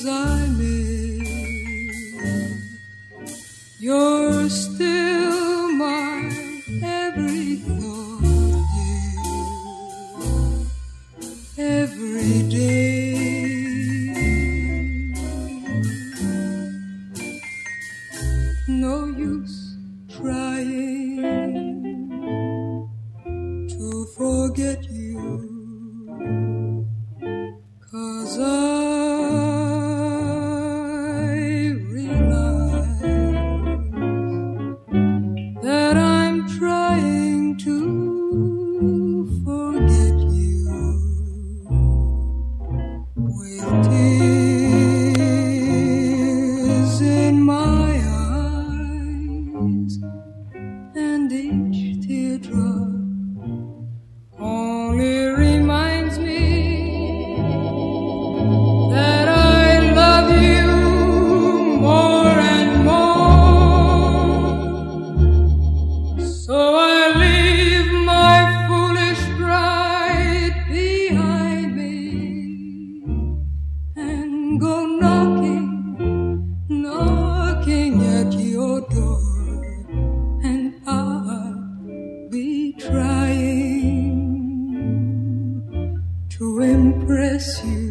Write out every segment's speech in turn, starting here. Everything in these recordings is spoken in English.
'cause I'm in. You're still my every thought, yeah, every day. No use trying to forget you, 'cause I realize that I'm trying to forget you with tears in my eyes, and each teardrop only reminds me that I love you more and more. So I leave my foolish pride behind me and go knocking at your door, and I'll be trying to impress you,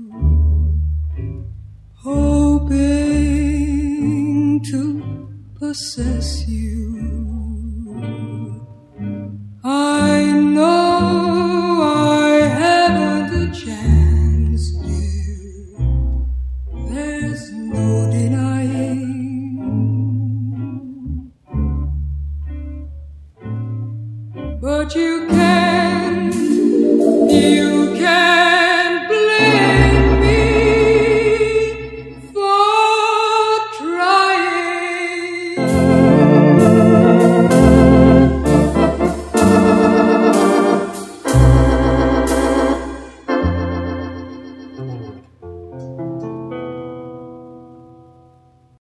hoping to possess you. I know I haven't a chance, dear, there's no denying. But you can, you